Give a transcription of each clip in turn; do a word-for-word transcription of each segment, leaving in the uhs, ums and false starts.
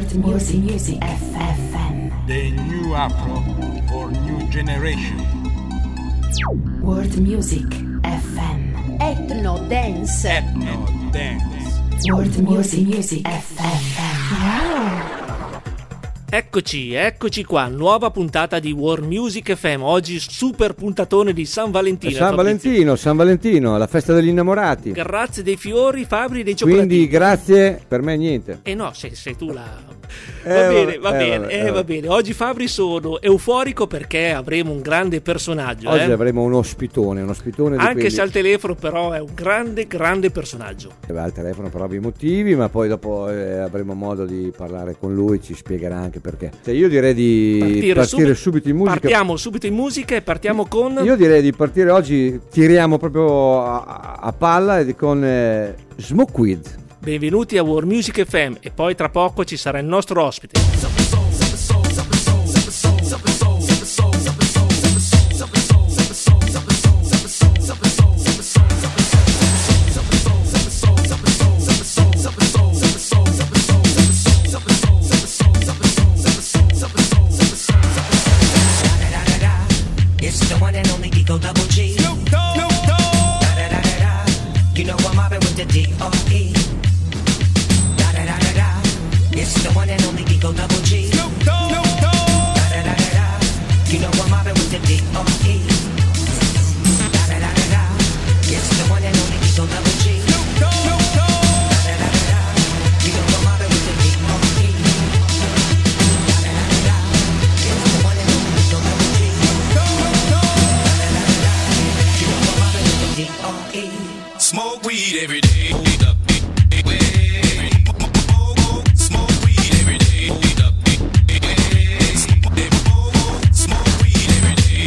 World Music Music F M. The new Afro for new generation. World Music F M. Ethno Dance. Ethno Dance. World Music Music F M. Wow. Eccoci, eccoci qua, nuova puntata di World Music F M. Oggi super puntatone di San Valentino. San Valentino, San Valentino, la festa degli innamorati. Grazie dei fiori, Fabri, dei cioccolatini. Quindi grazie, per me niente. Eh no, sei, sei tu la... Eh, va bene, va eh, bene, vabbè, eh, eh, va bene. Oggi Fabri sono euforico perché avremo un grande personaggio. Oggi eh? avremo un ospitone, un ospitone di Anche quelli... se al telefono però è un grande, grande personaggio. Va al telefono per ovvi motivi, ma poi dopo eh, avremo modo di parlare con lui, ci spiegherà anche perché. Cioè io direi di Partire, partire subito, subito in musica. Partiamo subito in musica e partiamo con... Io direi di partire oggi, tiriamo proprio a, a palla e con eh, Smokeweed. Benvenuti a World Music F M e poi tra poco ci sarà il nostro ospite. Smoke weed every day. Smoke weed every day. Smoke weed every day.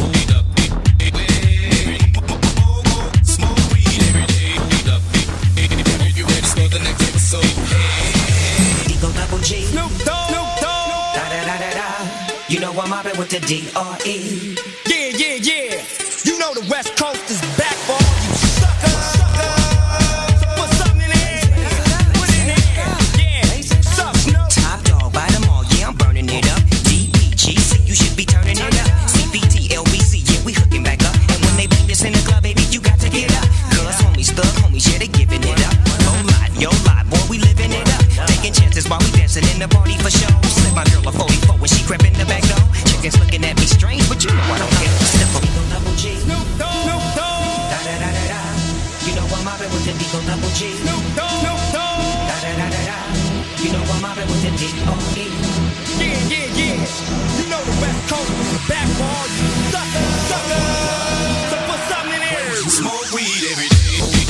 Smoke weed every day. You ready for the next episode? Digo Double G. Snoop Dogg. Snoop Dogg. Da da da da da. You know I'm mobbing with the D R E. Yeah, yeah, yeah. You know the West Coast is back for all you suckers. Put something in there. Put it in there. Yeah. Suck, Snoop. Top dog by them all, yeah, I'm burning it up. D P G C, you should be turning it up. C B T L B C, yeah, we hooking back up. And when they bang this in the club, baby, you got to get up. Cause homies, thug homies, yeah, they giving it up. Oh, live, yo, live, boy, we living it up. Taking chances while we dancing in the party for show. Slip my girl a forty-four when she crept in the back door. Chickens looking at me strange, but you know I don't care. Step up, Double G. Snoop Dogg. Snoop Dogg. Da da da da da. You know I'm mobbing with the Digo Double G. Snoop Dogg. Snoop Dogg. Da da da da da. You know I'm mobbing with the D R E. Yeah, yeah, yeah. You know the West Coast is back for all you suckers. Suckers. So put something in there. Smoke weed every day.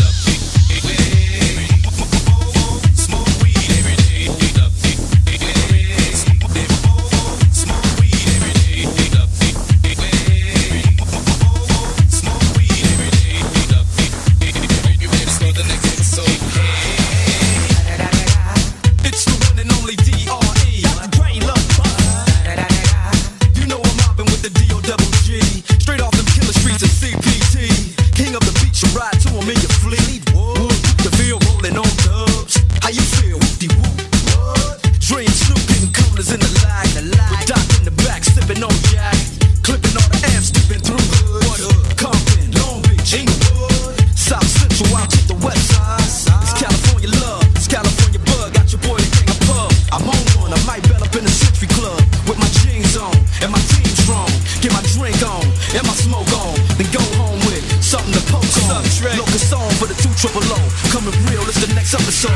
Smoke weed every day. Smoke weed every day. Smoke weed every day. You ready for the next episode? It's the one and only D R E. Doctor Dre, Love Buzz. You know I'm mobbing with the D O double G. Straight off them killer streets of C P T. King of the beach, you ride to him in your fleet. Whoop, the feel rolling on dubs. How you feel? Whoop-de-whoop. What? Dre and Snoop getting coolers in the lag. With Doc in the back, sipping on Jack. Clipping all the amps, dipping through hood. Compton, Long Beach, Inglewood. South Central out to the west side. It's California love, it's California bug. Got your boy the king of pub. I'm on one, I might bell up in the Century Club. With my jeans on, and my team strong. Get my drink on, and my smoke on. Then go home with something to poke on. Locust song for the two triple O. Coming real, it's the next episode.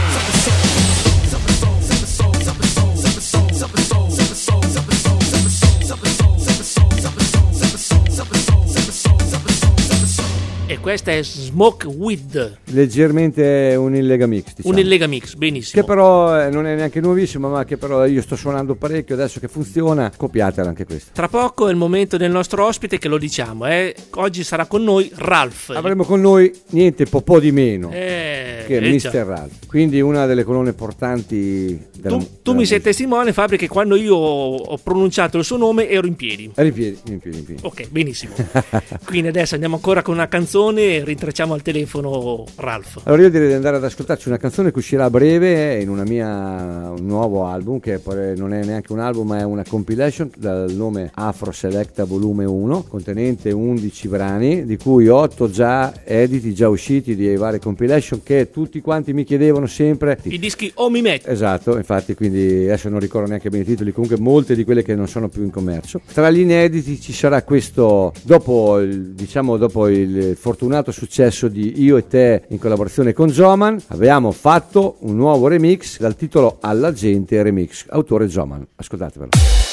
E questa è Smokeweed, Leggermente un illega mix, diciamo. un illega mix, benissimo. Che però eh, non è neanche nuovissima, ma che però io sto suonando parecchio, adesso che funziona, copiatela anche questa. Tra poco è il momento del nostro ospite che lo diciamo, eh. Oggi sarà con noi Ralph. Avremo con noi niente po' po' di meno Eh, che eh, mister già. Ralph, quindi una delle colonne portanti della, Tu, tu della mi sei musica. testimone, Fabri, che quando io ho pronunciato il suo nome ero in piedi. Eri in piedi, in piedi, in piedi. Ok, benissimo. Quindi adesso andiamo ancora con una canzone canzone e rintracciamo al telefono Ralph. Allora io direi di andare ad ascoltarci una canzone che uscirà a breve in una mia un nuovo album, che poi non è neanche un album ma è una compilation dal nome Afro Selecta Volume uno, contenente undici brani, di cui otto già editi, già usciti di varie compilation, che tutti quanti mi chiedevano sempre. I dischi Omimet. Esatto, infatti, quindi adesso non ricordo neanche bene i titoli, comunque molte di quelle che non sono più in commercio. Tra gli inediti ci sarà questo, dopo il, diciamo dopo il fortunato successo di Io e Te in collaborazione con Joman, abbiamo fatto un nuovo remix dal titolo Alla gente remix, autore Joman. Ascoltatevelo.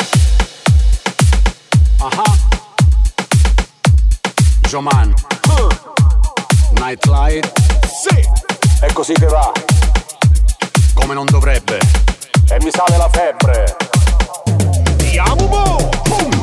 Aha. Joman. Nightlight. Sì. È così che va. Come non dovrebbe. E mi sale la febbre. Andiamo, boh. Boom.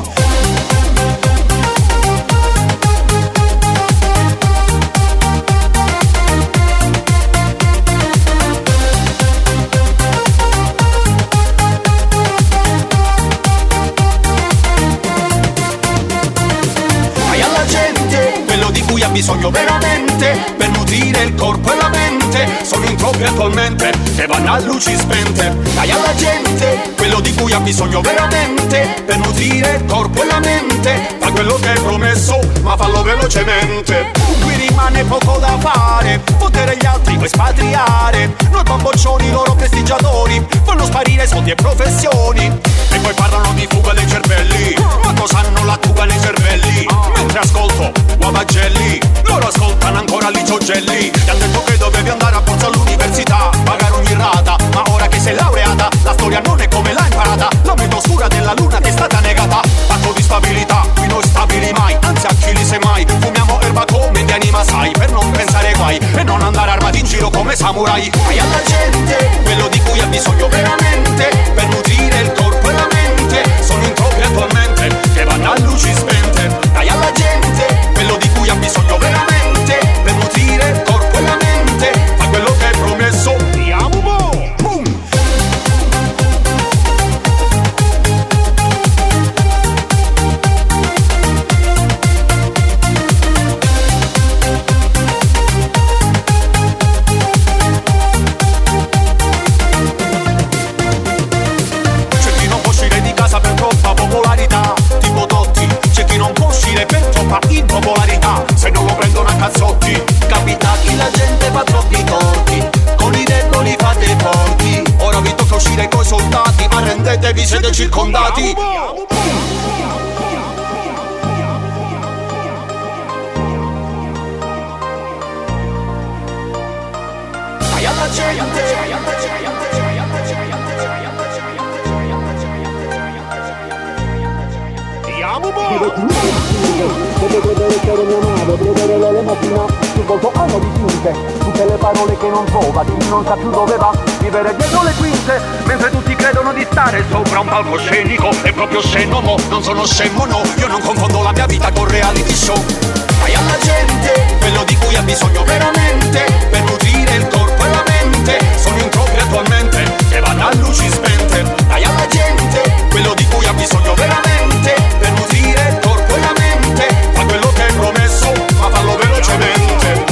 Di cui ha bisogno veramente per nutrire il corpo e la mente. Sono in troppi attualmente che vanno a luci spente. Dai alla gente quello di cui ha bisogno veramente per nutrire il corpo e la mente. Fa quello che hai promesso ma fallo velocemente. Qui rimane poco da fare, potere gli altri puoi spatriare. Noi bamboccioni, loro prestigiatori, fanno sparire soldi e professioni. E poi parlano di fuga dei cervelli, ma cosa hanno la fuga nei cervelli? Mentre ascolto Guavagelli, loro ascoltano ancora Licio Gelli. Ti han detto che dovevi andare a Pozzo all'università, pagare ogni rata, ma ora che sei laureata la storia non è come l'hai imparata. La metà oscura della luna ti è stata negata. Patto di stabilità, qui non stabili mai, anzi Achille semmai. Fumiamo erba come indiani Masai per non pensare guai e non andare armati in giro come samurai. Dai alla gente quello di cui ha bisogno veramente per nutrire il corpo e la mente. Sono in troppi attualmente che vanno a luci spente. Dai alla gente quello di cui ha bisogno veramente per nutrire il corpo e la mente. Fa quello che hai promesso. Andiamo, boh. Boom. C'è chi non può uscire di casa per troppa popolarità, tipo Totti. C'è chi non può uscire per troppa impopolarità, se non lo prendono a cazzotti. Capita che la gente fa troppi torti, con i deboli fate forti. Ora vi tocca uscire coi soldati, arrendetevi, siete circondati. Dai alla gente. Andiamo, boh. Come vedere che ero mia madre, vedere le mattina sul volto hanno dipinte tutte le parole che non trova, chi non sa più dove va, vivere dietro le quinte, mentre tutti credono di stare sopra un palcoscenico. È proprio scemo, mo, non sono scemo, no, io non confondo la mia vita con reality show. Dai alla gente quello di cui ha bisogno veramente per nutrire il corpo e la mente. Sono in troppi attualmente che vanno a luci spente. Dai alla gente quello di cui ha bisogno veramente per nutrire il corpo e la mente. Fa quello che hai promesso ma fallo velocemente.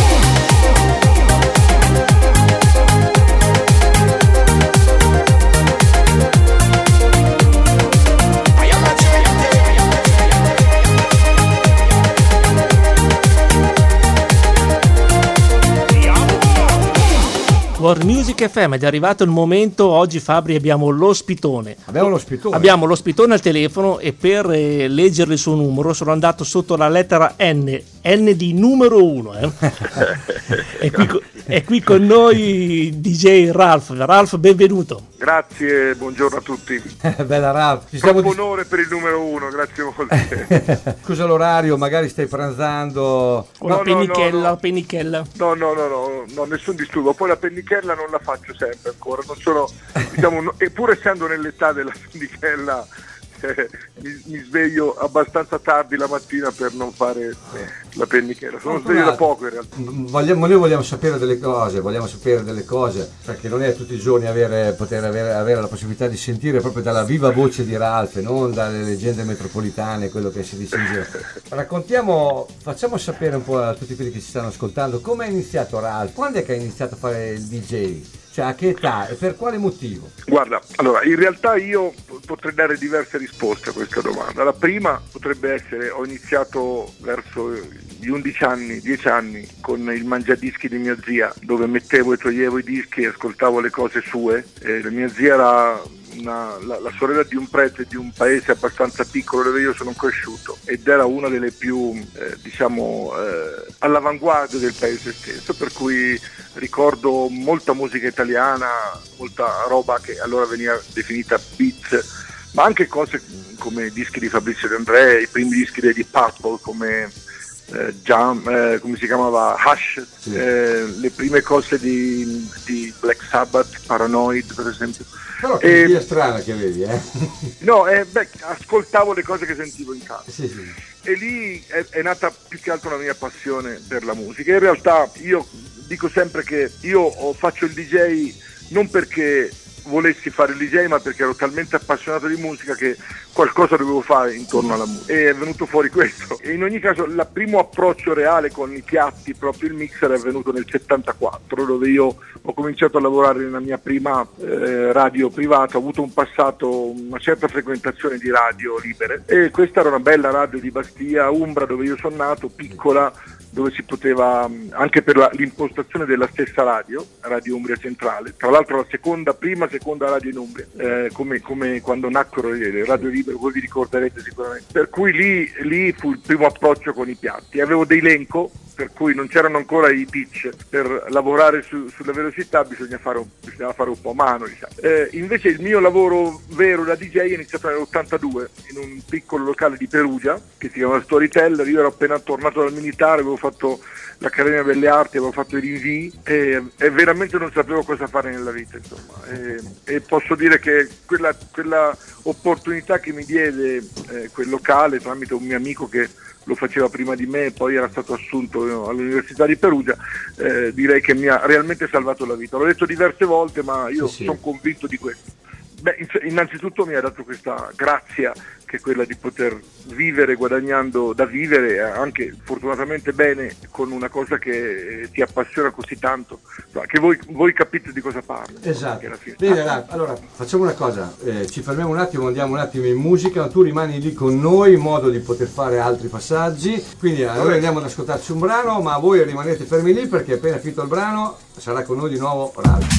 Dai alla gente. World Music F M ed è arrivato il momento. Oggi, Fabri, abbiamo l'ospitone. Abbiamo l'ospitone. Abbiamo l'ospitone al telefono e per eh, leggere il suo numero sono andato sotto la lettera N, N di numero uno. Eh. è, qui, è qui con noi D J Ralph. Ralph, benvenuto. Grazie, buongiorno a tutti. Bella Ralph. Ci Troppo stiamo... onore per il numero uno, grazie molte. Scusa l'orario, magari stai pranzando. Una No, no, pennichella, no, no. pennichella. No, no, no, no, no, nessun disturbo. Poi la pennichella non la faccio sempre ancora, non sono, diciamo, no, e pur essendo nell'età della pennichella, eh, mi, mi sveglio abbastanza tardi la mattina per non fare eh, la pennichella, sono sveglio da poco in realtà. Vogliamo, noi vogliamo sapere delle cose, vogliamo sapere delle cose, perché non è tutti i giorni avere, poter avere, avere la possibilità di sentire proprio dalla viva voce di Ralph, non dalle leggende metropolitane, quello che si dice in giro. Raccontiamo, facciamo sapere un po' a tutti quelli che ci stanno ascoltando come è iniziato Ralph, quando è che ha iniziato a fare il D J? Cioè a che età e per quale motivo? Guarda, allora in realtà io potrei dare diverse risposte a questa domanda. La prima potrebbe essere: ho iniziato verso gli undici anni, dieci anni con il mangiadischi di mia zia, dove mettevo e toglievo i dischi e ascoltavo le cose sue. E la mia zia era una, la, la sorella di un prete di un paese abbastanza piccolo dove io sono cresciuto, ed era una delle più eh, diciamo eh, all'avanguardia del paese stesso, per cui ricordo molta musica italiana, molta roba che allora veniva definita beat, ma anche cose come i dischi di Fabrizio De André, i primi dischi dei Deep Purple come eh, Jam, eh, come si chiamava, Hush, sì. eh, le prime cose di, di Black Sabbath, Paranoid per esempio. Però che idea strana che avevi, eh? No, eh, beh, ascoltavo le cose che sentivo in casa. Sì, sì. E lì è, è nata più che altro la mia passione per la musica. In realtà io dico sempre che io ho, faccio il D J non perché volessi fare il D J, ma perché ero talmente appassionato di musica che qualcosa dovevo fare intorno alla musica, e è venuto fuori questo. E in ogni caso il primo approccio reale con i piatti, proprio il mixer, è venuto nel settantaquattro, dove io ho cominciato a lavorare nella mia prima eh, radio privata. Ho avuto un passato, una certa frequentazione di radio libere, e questa era una bella radio di Bastia, Umbra, dove io sono nato, piccola, dove si poteva, anche per la, l'impostazione della stessa radio, Radio Umbria Centrale, tra l'altro la seconda, prima seconda radio in Umbria, eh, come, come quando nacquero le Radio Libere, voi vi ricorderete sicuramente. Per cui lì, lì fu il primo approccio con i piatti. Avevo dei elenco, per cui non c'erano ancora i pitch, per lavorare su, sulla velocità bisogna fare un, bisognava fare un po' a mano, diciamo. Eh, invece il mio lavoro vero da D J è iniziato nell'ottantadue in un piccolo locale di Perugia che si chiama Storyteller. Io ero appena tornato dal militare, avevo fatto l'Accademia Belle Arti, avevo fatto i rinvii e, e veramente non sapevo cosa fare nella vita, insomma. E, e posso dire che quella, quella opportunità che mi diede eh, quel locale tramite un mio amico che lo faceva prima di me e poi era stato assunto all'Università di Perugia, eh, direi che mi ha realmente salvato la vita. L'ho detto diverse volte, ma io sì, sì. sono convinto di questo. Beh, innanzitutto mi ha dato questa grazia, che è quella di poter vivere guadagnando da vivere, anche fortunatamente bene, con una cosa che ti appassiona così tanto, che voi, voi capite di cosa parlo. Esatto. Bene, allora facciamo una cosa, eh, ci fermiamo un attimo, andiamo un attimo in musica, tu rimani lì con noi in modo di poter fare altri passaggi, quindi allora noi andiamo ad ascoltarci un brano, ma voi rimanete fermi lì perché appena finito il brano sarà con noi di nuovo Ralph.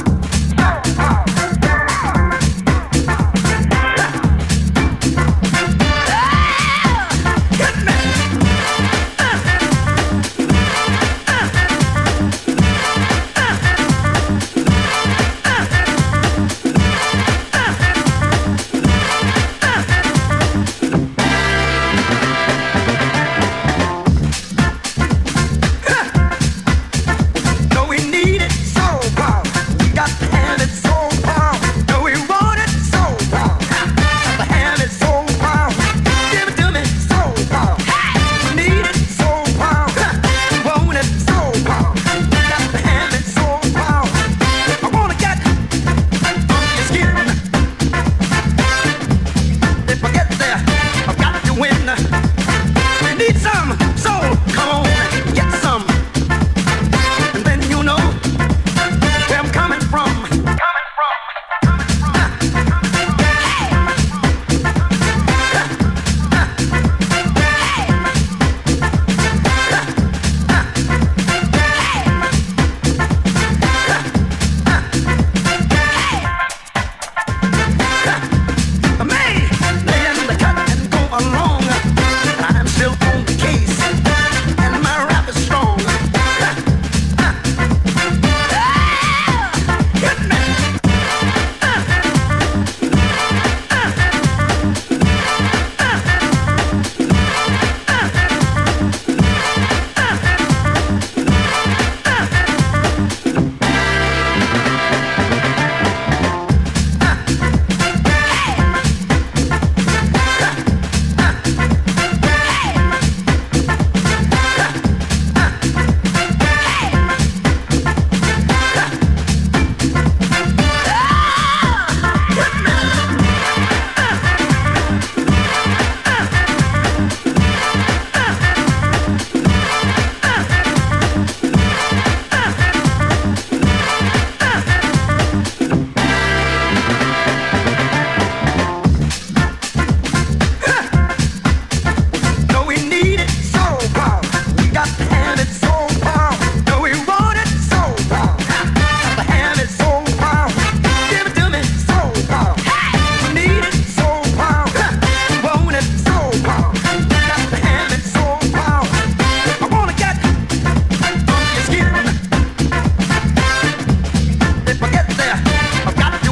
We'll be right back.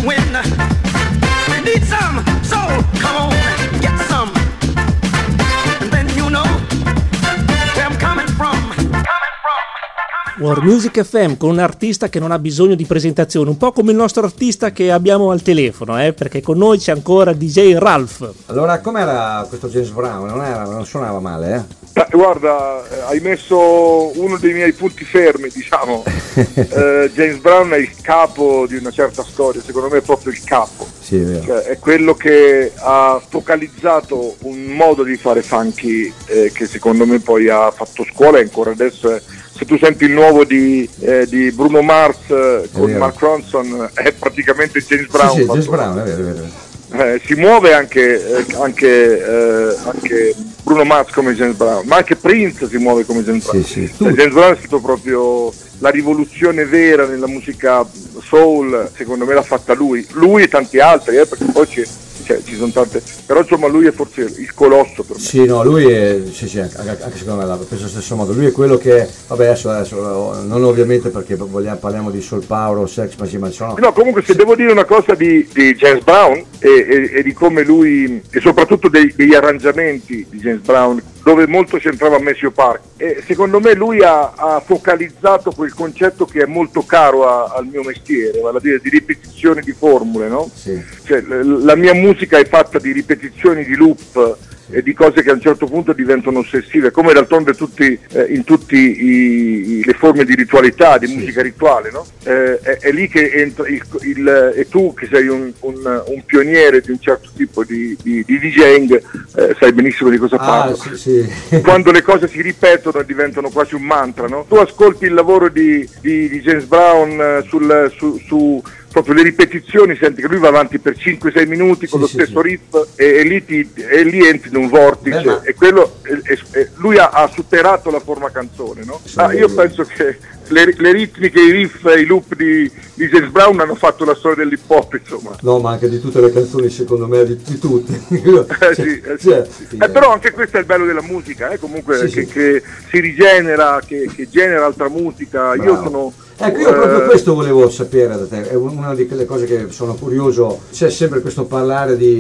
when you need some soul. Come on, get some, and then you know where I'm coming from. War Music F M con un artista che non ha bisogno di presentazione, un po' come il nostro artista che abbiamo al telefono, eh, perché con noi c'è ancora D J Ralph. Allora, com'era questo James Brown? Non, era, non suonava male, eh? Eh, guarda, hai messo uno dei miei punti fermi, diciamo. eh, James Brown è il capo di una certa storia, secondo me è proprio il capo. Sì, è vero. Cioè, è quello che ha focalizzato un modo di fare funky eh, che secondo me poi ha fatto scuola e ancora adesso è. Se tu senti il nuovo di, eh, di Bruno Mars eh, con Mark Ronson, è praticamente James Brown. Sì, sì, James Brown, è vero, è vero. Eh, si muove anche, eh, anche, eh, anche Bruno Mars come James Brown, ma anche Prince si muove come James Brown. Sì, sì. Cioè, James Brown è stato proprio la rivoluzione vera nella musica soul, secondo me l'ha fatta lui, lui e tanti altri, eh, perché poi c'è, cioè, ci sono tante, però insomma lui è forse il colosso per me. Sì, no, lui è, sì, sì, anche, anche secondo me la penso allo stesso modo, lui è quello che, vabbè adesso, adesso non ovviamente perché vogliamo, parliamo di soul power o sex, ma sì, ma sono... No, comunque se devo dire una cosa di, di James Brown e, e, e di come lui, e soprattutto dei, degli arrangiamenti di James Brown, dove molto c'entrava Maceo Park, e secondo me lui ha, ha focalizzato quel concetto che è molto caro a, al mio mestiere, vale a dire di ripetizioni di formule, no? Sì. Cioè, l- la mia musica è fatta di ripetizioni di loop e di cose che a un certo punto diventano ossessive, come d'altronde tutti, eh, in tutte le forme di ritualità, di sì. musica rituale, no? Eh, è, è lì che entra il, il, e tu che sei un, un, un pioniere di un certo tipo di, di, di DJing, eh, sai benissimo di cosa ah, parlo. Sì, sì. Quando le cose si ripetono e diventano quasi un mantra, no? Tu ascolti il lavoro di, di, di James Brown sul, su, su proprio le ripetizioni, senti che lui va avanti per cinque sei minuti con sì, lo stesso sì, riff sì. E, e, lì ti, e lì entri in un vortice. Beh, ma... e quello e, e, lui ha, ha superato la forma canzone, no? Sì, ah, io penso che le, le ritmiche, i riff e i loop di, di James Brown hanno fatto la storia dell'hip hop, insomma. No, ma anche di tutte le canzoni, secondo me, di, di tutte. eh, sì, eh, sì, sì. Sì, eh, però anche questo è il bello della musica, eh, comunque sì, che, sì. che si rigenera, che, che genera altra musica. Bravo. Io sono Ecco, io proprio questo volevo sapere da te, è una delle cose che sono curioso, c'è sempre questo parlare di,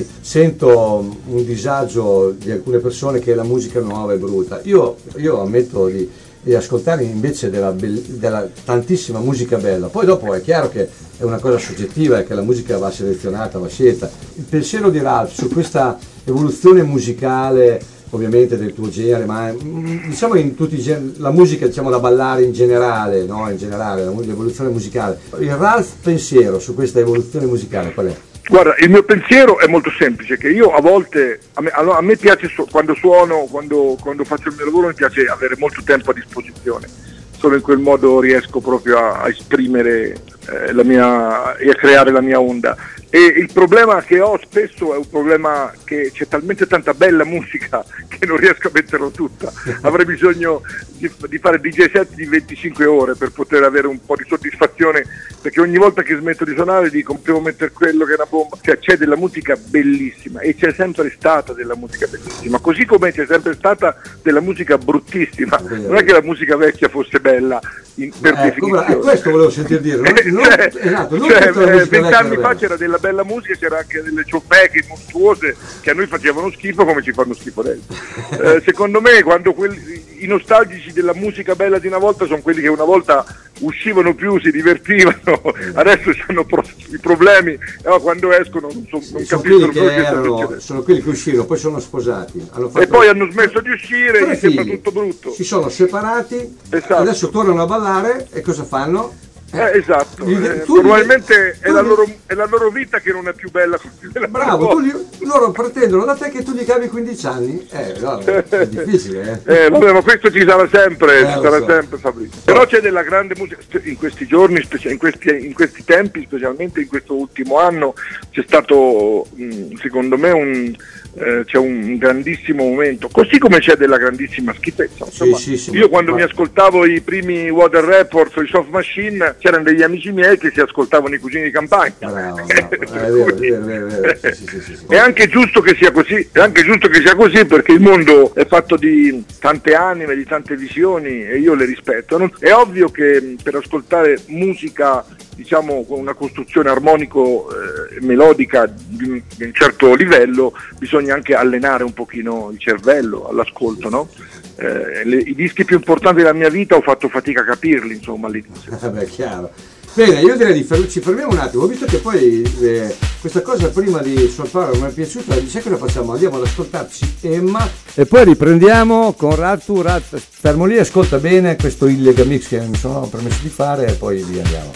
sento un disagio di alcune persone che la musica nuova è brutta, io, io ammetto di, di ascoltare invece della, della tantissima musica bella, poi dopo è chiaro che è una cosa soggettiva e che la musica va selezionata, va scelta. Il pensiero di Ralph su questa evoluzione musicale, ovviamente del tuo genere, ma diciamo in tutti i generi, la musica diciamo da ballare in generale, no? In generale, l'evoluzione musicale. Il Ralph pensiero su questa evoluzione musicale qual è? Guarda, il mio pensiero è molto semplice, che io a volte, a me, a me piace su, quando suono, quando, quando faccio il mio lavoro mi piace avere molto tempo a disposizione, solo in quel modo riesco proprio a, a esprimere eh, la mia e a creare la mia onda. E il problema che ho spesso è un problema che c'è talmente tanta bella musica che non riesco a metterla tutta. Avrei bisogno di, di fare D J set di venticinque ore per poter avere un po' di soddisfazione, perché ogni volta che smetto di suonare dico devo mettere quello che è una bomba. Cioè c'è della musica bellissima e c'è sempre stata della musica bellissima, così come c'è sempre stata della musica bruttissima. Non è che la musica vecchia fosse bella in, per eh, definizione. Come, eh, questo volevo sentir dire. Non, non, cioè, esatto, non cioè, vent'anni fa c'era della bella musica, c'era anche delle ciofeche mostruose che a noi facevano schifo come ci fanno schifo adesso. eh, secondo me quando quelli, i nostalgici della musica bella di una volta sono quelli che una volta uscivano più, si divertivano, adesso hanno pro- i problemi, eh, quando escono non, so, non sono capiscono quelli che erano, sono quelli che uscirono, poi sono sposati hanno fatto... e poi hanno smesso di uscire e sembra tutto brutto, si sono separati, esatto. Adesso tornano a ballare e cosa fanno? Eh, esatto, Gli, eh, tu probabilmente gli, è, la loro, è la loro vita che non è più bella. Bravo, tu gli, loro pretendono da te che tu gli cavi quindici anni? Eh, no, è difficile, eh. eh vabbè, ma questo ci sarà sempre, eh, ci sarà so. sempre Fabrizio. Però c'è della grande musica, in questi giorni, in questi, in questi tempi, specialmente in questo ultimo anno, c'è stato, secondo me, un... Eh, c'è un grandissimo momento, così come c'è della grandissima schifezza. Insomma, sì, sì, sì, io quando ma... mi ascoltavo i primi Water Report o i Soft Machine, c'erano degli amici miei che si ascoltavano i Cugini di Campagna. Bravo, bravo. Eh, è vero, è vero, è vero. Sì, sì, sì, sì. È anche giusto che sia così, è anche giusto che sia così, perché il mondo è fatto di tante anime, di tante visioni e io le rispetto. Non... È ovvio che per ascoltare musica, diciamo, con una costruzione armonico melodica di un, di un certo livello, bisogna anche allenare un pochino il cervello all'ascolto, no? Eh, le, i dischi più importanti della mia vita ho fatto fatica a capirli, insomma, all'inizio. Vabbè, chiaro. Bene, io direi di fer- ci fermiamo un attimo, ho visto che poi eh, questa cosa prima di solfare mi è piaciuta, dice che la facciamo, andiamo ad ascoltarci Emma e poi riprendiamo con Ralph. Tu Ralph, fermo lì, ascolta bene questo Illega Mix che mi sono permesso di fare e poi vi andiamo.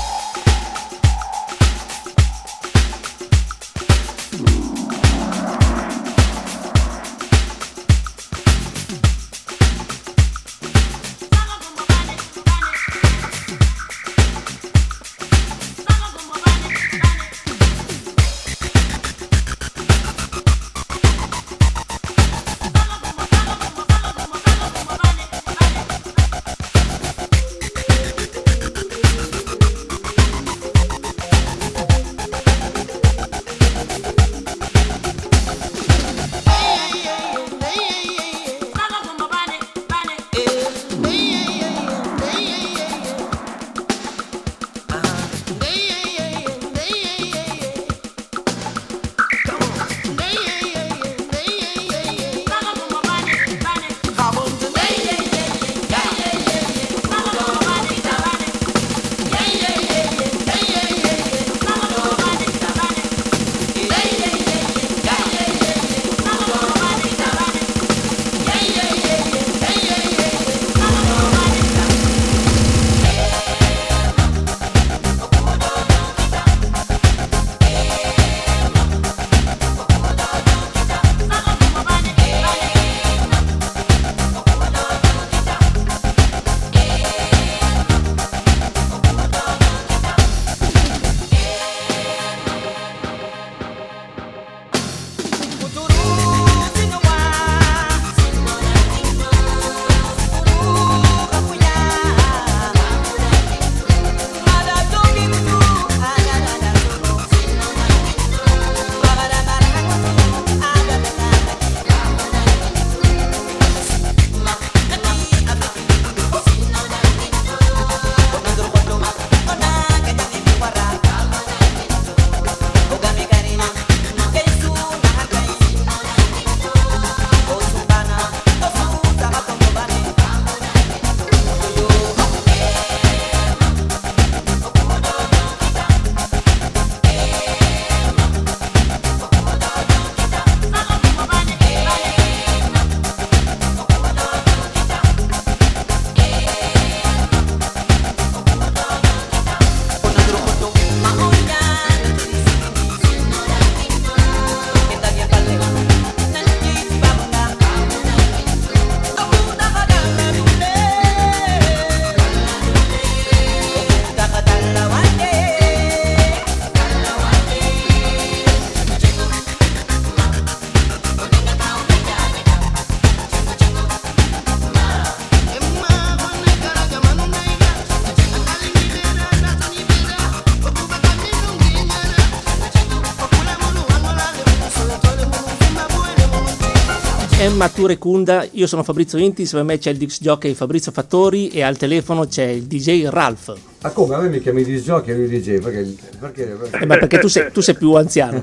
Emma Turecunda, io sono Fabrizio Inti, insieme a me c'è il disc jockey Fabrizio Fattori e al telefono c'è il D J Ralph. Ma come? A me mi chiami disc jockey e lui D J? Perché? perché, perché? Eh, ma perché tu sei, tu sei più anziano.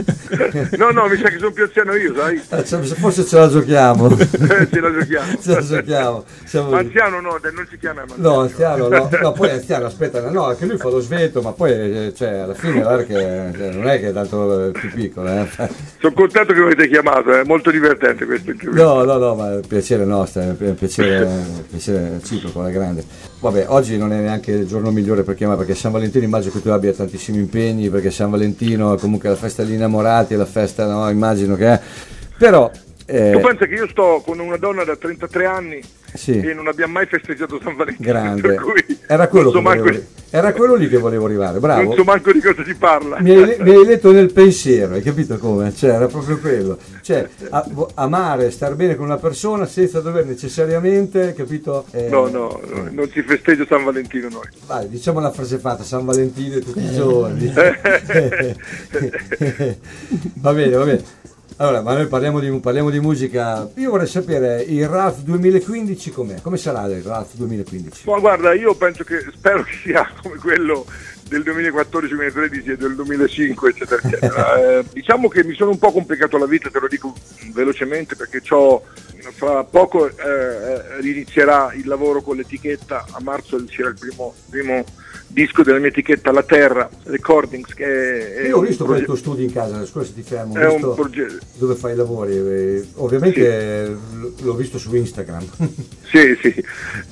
No, no, mi sa che sono più anziano io, sai? Eh, cioè, forse ce la giochiamo. ce la giochiamo. Ce la giochiamo. Siamo... Anziano no, non si chiama anziano. No, anziano no, no, poi anziano, aspetta, no, anche lui fa lo svelto, ma poi cioè, alla fine guarda che cioè, non è che è tanto più piccolo. Eh. Sono contento che mi avete chiamato, è molto divertente questo intervento. No, no, no, ma è piacere nostro, è un piacere, un piacere reciproco, è grande. Vabbè, oggi non è neanche il giorno migliore per chiamare, perché San Valentino immagino che tu abbia tantissimi impegni, perché San Valentino è comunque la festa degli innamorati, è la festa, no, immagino che è, però... Eh, tu pensa che io sto con una donna da trentatré anni sì. e non abbiamo mai festeggiato San Valentino? Grande, per cui era, quello so che volevo, manco... era quello lì che volevo arrivare, bravo. Non so manco di cosa si parla. Mi hai, mi hai letto nel pensiero, hai capito come? Cioè, era proprio quello. Cioè, a, amare, star bene con una persona senza dover necessariamente, capito? Eh, no, no, no, non si festeggia San Valentino noi. Vai, diciamo la frase fatta, San Valentino tutti i giorni. Va bene, va bene. Allora, ma noi parliamo di, parliamo di musica. Io vorrei sapere il Ralph duemilaquindici com'è? Come sarà il Ralph duemilaquindici? Ma guarda, io penso che spero che sia come quello del duemilaquattordici, duemilatredici e del duemilacinque, eccetera, eccetera. Eh, diciamo che mi sono un po' complicato la vita, te lo dico velocemente, perché c'ho, fra poco eh, inizierà il lavoro con l'etichetta, a marzo uscirà il primo, primo disco della mia etichetta, La Terra Recordings, che è, è io ho visto proge- quel tuo studio in casa, scusa ti fermo, è ho un visto progetto. dove fai i lavori, eh, ovviamente sì. L'ho visto su Instagram. Sì, sì.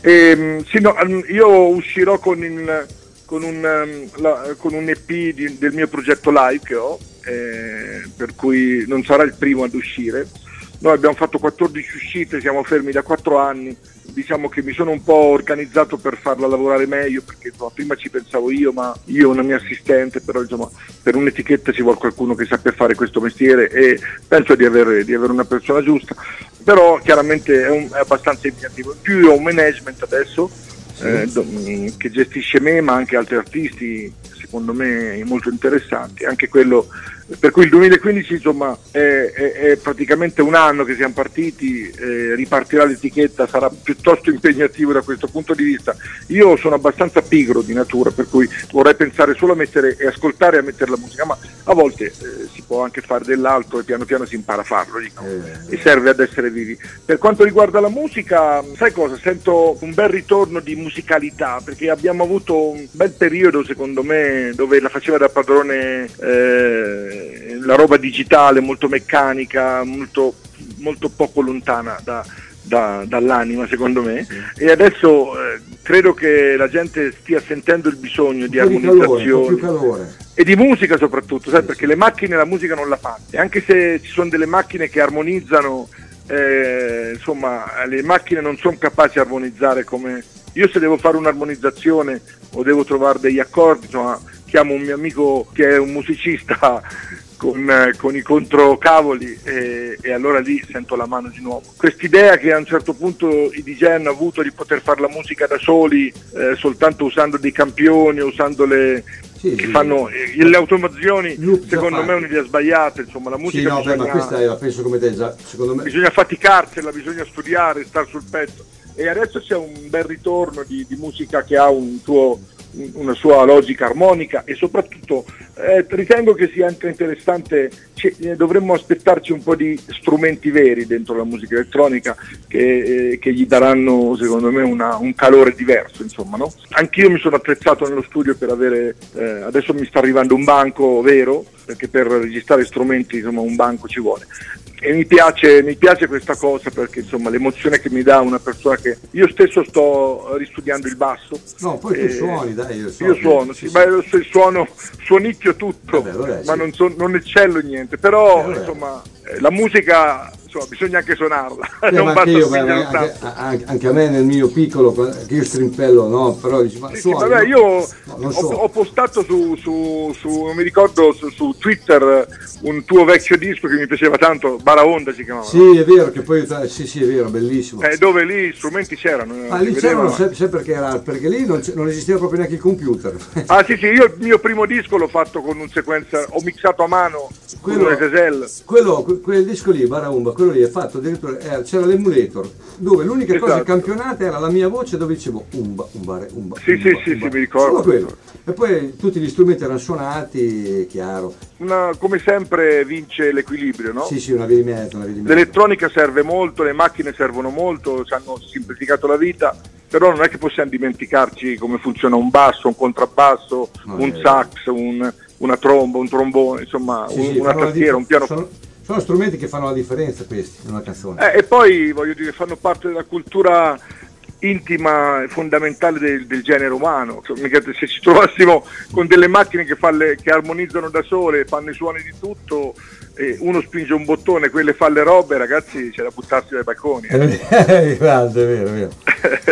E, sì no, io uscirò con, il, con, un, la, con un E P di, del mio progetto live che ho, eh, per cui non sarà il primo ad uscire. Noi abbiamo fatto quattordici uscite, siamo fermi da quattro anni, diciamo che mi sono un po' organizzato per farla lavorare meglio, perché insomma, prima ci pensavo io, ma io ho una mia assistente, però insomma per un'etichetta ci vuole qualcuno che sappia fare questo mestiere e penso di avere, di avere una persona giusta, però chiaramente è, un, è abbastanza impegnativo. In più io ho un management adesso eh, do, che gestisce me, ma anche altri artisti, secondo me molto interessanti, anche quello. Per cui il duemilaquindici insomma è, è, è praticamente un anno che siamo partiti, eh, ripartirà l'etichetta, sarà piuttosto impegnativo da questo punto di vista. Io sono abbastanza pigro di natura, per cui vorrei pensare solo a mettere e ascoltare e a mettere la musica, ma a volte eh, si può anche fare dell'altro e piano piano si impara a farlo, diciamo, eh, e serve ad essere vivi. Per quanto riguarda la musica, sai cosa? Sento un bel ritorno di musicalità, perché abbiamo avuto un bel periodo secondo me dove la faceva da padrone eh, la roba digitale, molto meccanica, molto, molto poco lontana da, da, dall'anima secondo me, sì. E adesso eh, credo che la gente stia sentendo il bisogno di armonizzazione e di musica soprattutto, sai, sì, perché sì. Le macchine la musica non la fanno, e anche se ci sono delle macchine che armonizzano, eh, insomma le macchine non sono capaci di armonizzare come io. Se devo fare un'armonizzazione o devo trovare degli accordi, insomma chiamo un mio amico che è un musicista con, eh, con i controcavoli e, e allora lì sento la mano di nuovo. Quest'idea che a un certo punto i D J hanno avuto di poter fare la musica da soli, eh, soltanto usando dei campioni, usando le sì, che sì. fanno eh, le automazioni, secondo me è un'idea sbagliata, insomma la musica sì, no, bisogna, beh, ma questa la penso come te, già, secondo me bisogna faticarsela, bisogna studiare, star sul pezzo, e adesso c'è un bel ritorno di, di musica che ha un suo una sua logica armonica, e soprattutto eh, ritengo che sia anche interessante, c- eh, dovremmo aspettarci un po' di strumenti veri dentro la musica elettronica che, eh, che gli daranno secondo me una, un calore diverso, insomma, no? Anch'io mi sono attrezzato nello studio per avere, eh, adesso mi sta arrivando un banco vero, perché per registrare strumenti insomma un banco ci vuole. E mi piace, mi piace questa cosa, perché insomma l'emozione che mi dà una persona che io stesso sto ristudiando il basso. No, poi tu suoni, dai, io, so io suono, sì, sì, ma io suono, suonicchio tutto, vabbè, vabbè, ma sì. non, so, non eccello niente, però vabbè. insomma la musica, insomma, bisogna anche suonarla, eh, non basta io, beh, anche, anche, anche a me nel mio piccolo, che io strimpello, no, però dici, ma sì, suoni, sì, vabbè, no? io no, ho, ho postato su, su, su non mi ricordo, su, su Twitter un tuo vecchio disco che mi piaceva tanto, Baraonda si chiamava. Sì, è vero, che poi sì, sì, è vero, bellissimo. Eh, dove lì strumenti c'erano. Ah, lì c'erano, sai, sai perché era? Perché lì non, non esisteva proprio neanche il computer. Ah sì sì, io il mio primo disco l'ho fatto con un sequencer, ho mixato a mano quello, con un S S L. Quello, quel disco lì, Baraumba, quello lì è fatto addirittura, era, c'era l'emulator, dove l'unica esatto. cosa campionata era la mia voce, dove dicevo umba, umba, umba. Sì umba, sì sì, umba. sì, mi ricordo. Quello. E poi tutti gli strumenti erano suonati, chiaro. Una, come sempre vince l'equilibrio, no? Sì, sì, una via di mezzo, una via di mezzo. L'elettronica serve molto, le macchine servono molto, ci hanno semplificato la vita, però non è che possiamo dimenticarci come funziona un basso, un contrabbasso, no, un eh, sax, un, una tromba, un trombone, insomma, sì, un, sì, una tastiera, un piano. Sono, sono strumenti che fanno la differenza questi in una canzone. Eh, e poi, voglio dire, fanno parte della cultura intima e fondamentale del, del genere umano. Se ci trovassimo con delle macchine che, falle, che armonizzano da sole, fanno i suoni di tutto, e uno spinge un bottone, quelle fa le robe, ragazzi, c'è da buttarsi dai balconi. Eh. Grande, è vero, è vero.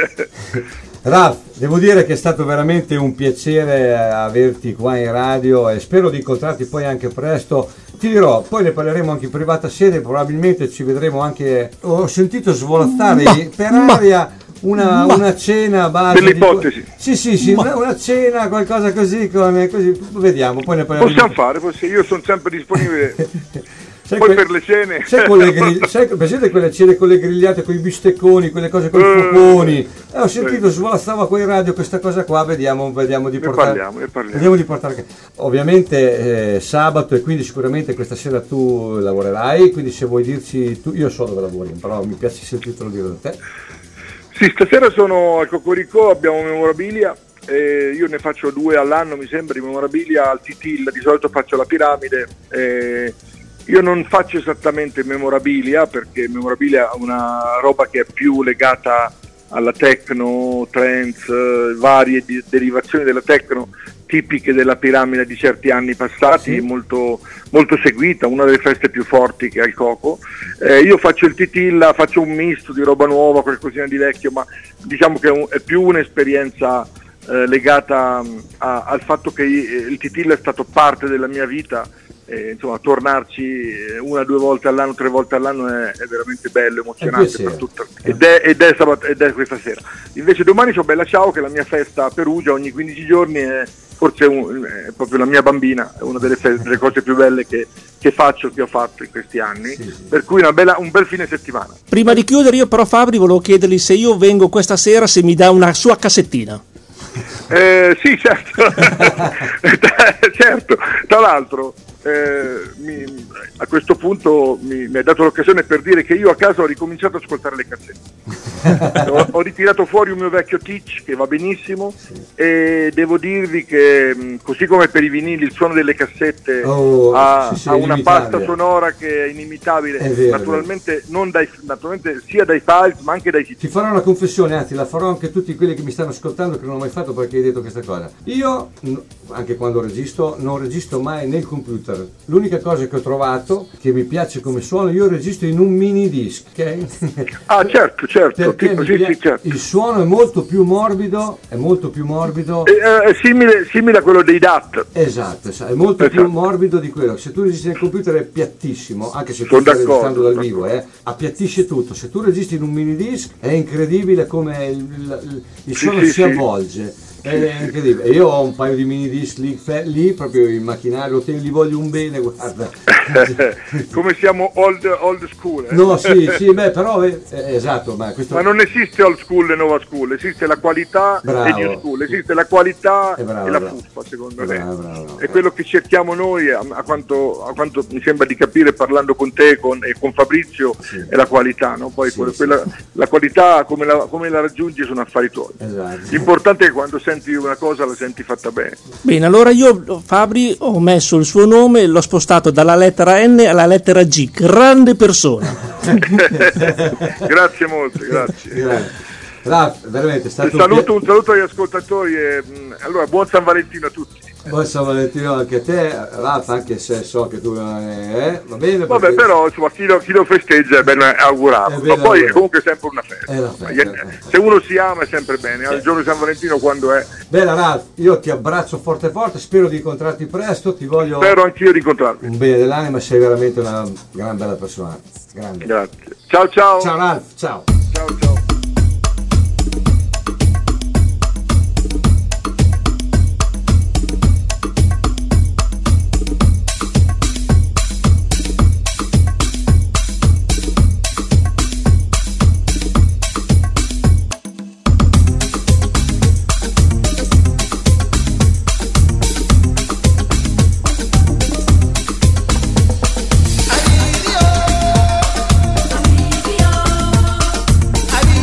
Raf, devo dire che è stato veramente un piacere averti qua in radio e spero di incontrarti poi anche presto. Ti dirò, poi ne parleremo anche in privata sede, probabilmente ci vedremo anche. Ho sentito svolazzare ma, per ma, aria una, ma, una cena a base delle ipotesi. Di... Sì, sì, sì, una, una cena, qualcosa così, come, così, vediamo, poi ne parleremo. Possiamo fare, possiamo. Io sono sempre disponibile. Sai Poi que- per le cene. Sai, con le grigli- sai presente quelle cene con le grigliate, con i bistecconi, quelle cose con i fuoconi? Eh, ho sentito svolazzava qua in radio questa cosa qua, vediamo, vediamo di Ne portare. parliamo, ne parliamo. Vediamo di portare. Ovviamente eh, sabato, e quindi sicuramente questa sera tu lavorerai, quindi se vuoi dirci tu, io so dove lavori, però mi piace sentirtelo dire da te. Sì, stasera sono al Cocorico, abbiamo memorabilia, eh, io ne faccio due all'anno mi sembra di memorabilia al Titil, di solito faccio la piramide, eh, io non faccio esattamente memorabilia perché memorabilia è una roba che è più legata alla techno, trance, eh, varie di- derivazioni della techno tipiche della piramide di certi anni passati, Sì. molto, molto seguita, una delle feste più forti che ha il Coco. Eh, io faccio il Titilla, faccio un misto di roba nuova, qualcosina di vecchio, ma diciamo che è, un- è più un'esperienza eh, legata mh, a- al fatto che i- il Titilla è stato parte della mia vita. Eh, insomma, tornarci eh, una, due volte all'anno, tre volte all'anno è, è veramente bello, emozionante piacere. per tutto. Ed è, ed, è sabato, ed è questa sera. Invece domani c'ho Bella Ciao, che è la mia festa a Perugia ogni quindici giorni, è forse un- è proprio la mia bambina, è una delle, fe- delle cose più belle che, che faccio, che ho fatto in questi anni, Sì, sì. per cui una bella, un bel fine settimana. Prima di chiudere io però Fabri volevo chiedergli se io vengo questa sera se mi dà una sua cassettina. Eh, sì, certo, certo. Tra l'altro eh, mi- a questo punto mi, mi hai dato l'occasione per dire che io a casa ho ricominciato ad ascoltare le cassette. ho, ho ritirato fuori un mio vecchio Teach che va benissimo e devo dirvi che mh, così come per i vinili il suono delle cassette Oh, ha, sì, sì, ha una inimitabile. pasta sonora che è inimitabile, È vero, naturalmente, non dai, naturalmente sia dai files ma anche dai C D. Ti farò una confessione, anzi la farò anche a tutti quelli che mi stanno ascoltando che non ho mai fatto perché hai detto questa cosa. Io, n- anche quando registro, non registro mai nel computer. L'unica cosa che ho trovato che mi piace come suono, io registro in un mini disc, ok? Ah, certo, certo, Perché tipo, mi sì, pia- sì, certo. il suono è molto più morbido, è molto più morbido. Eh, eh, È simile, simile a quello dei D A T. Esatto, esatto, è molto Esatto. più morbido di quello. Se tu registri nel computer è piattissimo, anche se tu Sono stai d'accordo, registrando dal sono vivo, eh, appiattisce tutto. Se tu registri in un mini disc è incredibile come il, il- il Sì, suono sì, si sì. avvolge. È incredibile. E io ho un paio di mini disc lì, fe- lì proprio in macchinario, te li voglio un bene, guarda. Come siamo old, old school. eh? No, sì, sì, beh, però eh, eh, esatto, ma questo Ma non esiste old school e nuova school, esiste la qualità Bravo. e new school, esiste la qualità Eh, bravo, e la bravo. fuffa, secondo Bravo, me. bravo, bravo. È quello che cerchiamo noi, a, a quanto, a quanto mi sembra di capire parlando con te con, e con Fabrizio, Sì. è la qualità, no? Poi Sì, quella- sì, quella- la qualità come la, come la raggiungi sono affari tuoi. Esatto. L'importante è che quando senti una cosa la senti fatta bene. Bene, allora io Fabri ho messo il suo nome e l'ho spostato dalla lettera N alla lettera G, grande persona. Grazie molto, grazie. Grazie. Raf, veramente è stato un Saluto, pia- un saluto agli ascoltatori e mh, allora buon San Valentino a tutti. Buon San Valentino anche a te, Raf, anche se so che tu eh, va bene. Vabbè, perché- però insomma chi lo, chi lo festeggia è bene augurato, È ma bene poi augurato. è comunque sempre una festa. È la festa, eh. Se uno si ama è sempre bene, il giorno di San Valentino quando è, Bella Ralf, io ti abbraccio forte forte, spero di incontrarti presto, ti voglio spero anch'io di incontrarvi. un bene dell'anima, sei veramente una gran bella persona. Grande. Grazie. Ciao ciao. Ciao Ralf, ciao. Ciao ciao. Ay,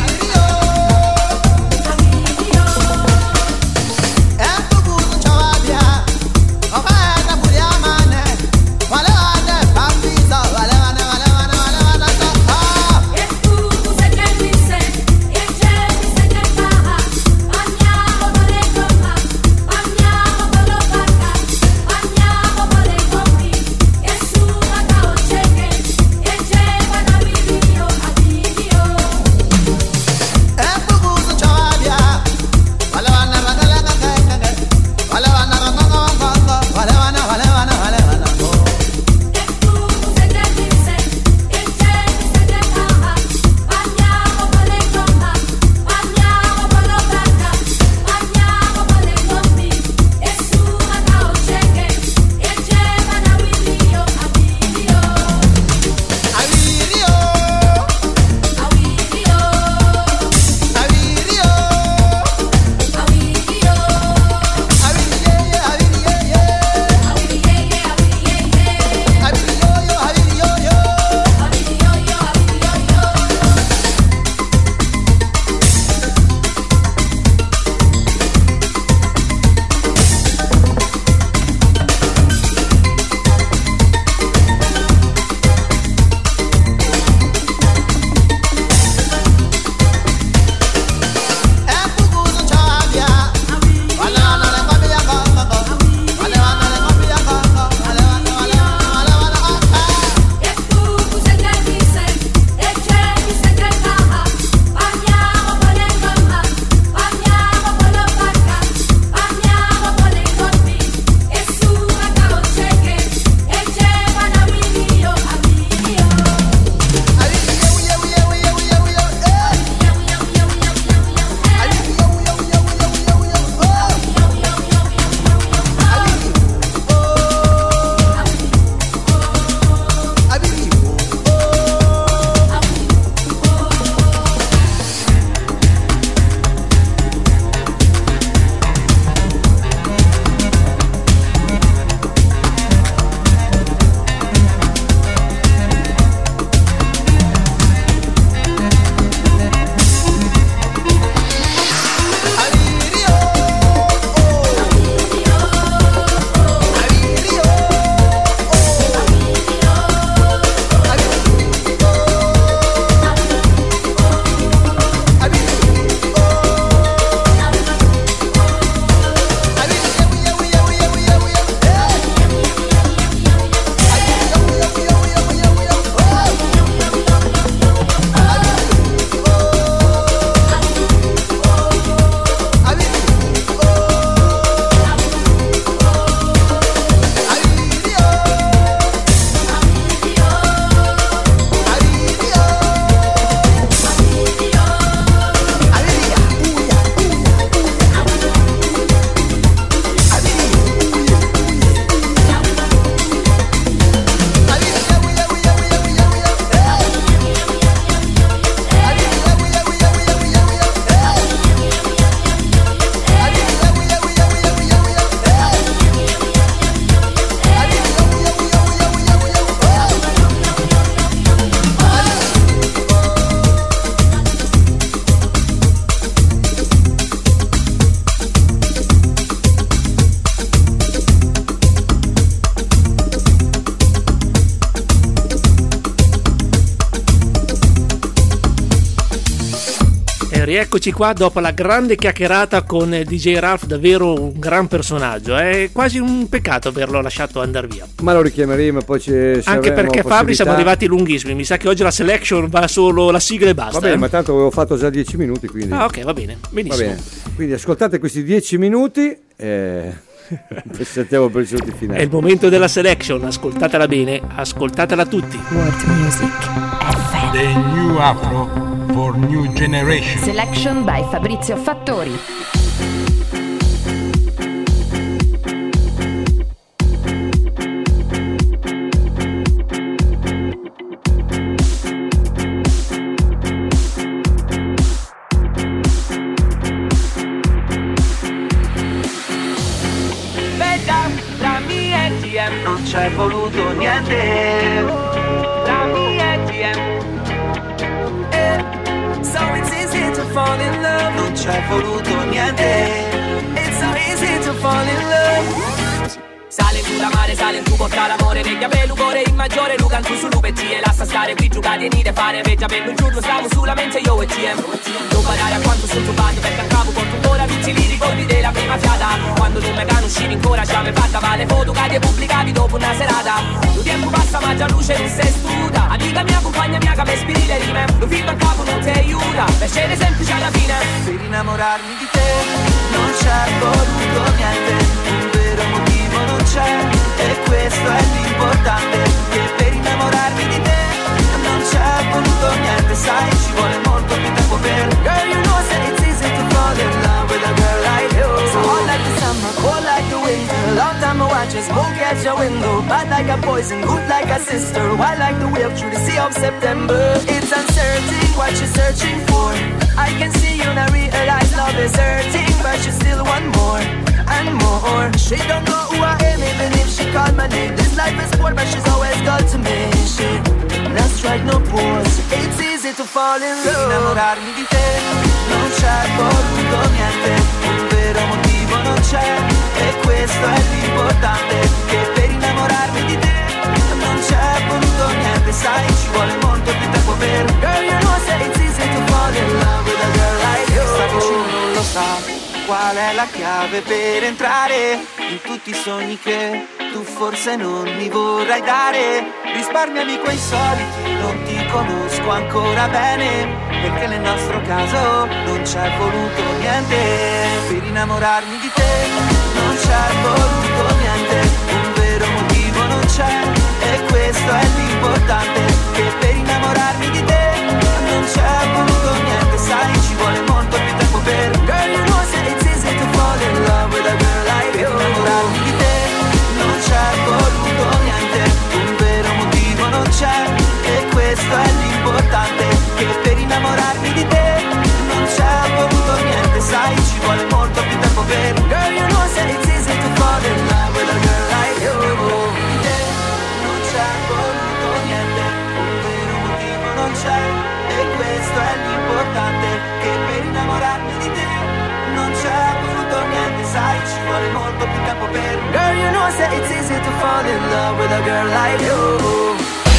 rieccoci qua dopo la grande chiacchierata con D J Ralph, davvero un gran personaggio. È quasi un peccato averlo lasciato andare via. Ma lo richiameremo, poi ci anche perché Fabri siamo arrivati lunghissimi. Mi sa che oggi la selection va solo la sigla e basta. Va bene, eh? ma tanto avevo fatto già dieci minuti, quindi. Ah, ok, va bene, benissimo. Va bene. Quindi ascoltate questi dieci minuti e sentiamo per i saluti finali. È il momento della selection, ascoltatela bene, ascoltatela tutti. World Music F M. The New Afro for New Generation. Selection by Fabrizio Fattori. Non c'è voluto niente tra me e T M, eh, so it's easy to fall in love. Non c'è voluto niente, it's so easy to fall in love. Sale giù da mare, sale in tubo tra l'amore degli abelugore in maggiore, Lucan tu su lupetti e lascia stare qui giocati e nide fare veggia per un giorno stiamo solamente io e T M. Non badare a quanto sono tubato perché a capo porto ancora tutti i ricordi della prima fiata, quando tu me cano uscivi ancora ci avevi fatta vale foto che pubblicati dopo una serata. Lo tempo passa ma già luce non sei studa, amica mia, compagna mia che mi ispiri le rime, lo film a capo non ti aiuta, per scendere semplice alla fine. Per innamorarmi di te non c'è voluto niente, un vero motivo non c'è, e questo è l'importante, che per innamorarmi di te non c'è voluto niente, sai ci vuole molto più tempo per. Girl you know say it's easy to fall in love with a girl like you. So hot like the summer, cold like the winter, long time I watch us smoke at your window, bad like a poison, good like a sister, wild like the wave through the sea of September. It's uncertain what you're searching for, I can see you now realize love is hurting, but you still want more and more. She don't know who I am even if she called my name. This life is poor but she's always good to me. She, let's strike no pause, it's easy to fall in love. Per innamorarmi di te non c'è voluto niente, un vero motivo non c'è, e questo è l'importante, che per innamorarmi di te non c'è voluto niente, sai ci vuole molto più tempo per. Girl you know say it's easy to fall in love with a girl like you. Sta vicino non lo sa qual è la chiave per entrare in tutti i sogni che tu forse non mi vorrai dare. Risparmiami quei soliti, non ti conosco ancora bene, perché nel nostro caso non c'è voluto niente. Per innamorarmi di te non c'è voluto niente, un vero motivo non c'è, e questo è l'importante, che per innamorarmi di te non c'è voluto niente, sai ci vuole molto più tempo per. Girl you know say it's easy to fall in love with a girl like you. Per innamorarmi di te non c'è voluto niente, un vero motivo non c'è, e questo è l'importante, che per innamorarmi di te non c'è voluto niente, sai ci vuole molto più tempo per. Girl you know say it's easy to fall in love with a girl like you. Di te non c'è voluto niente, un vero motivo non c'è, e questo è l'importante, che per innamorarmi di te non c'è voluto niente, sai ci vuole molto più tempo per. Girl you know say it's easy to fall in love with a girl like you.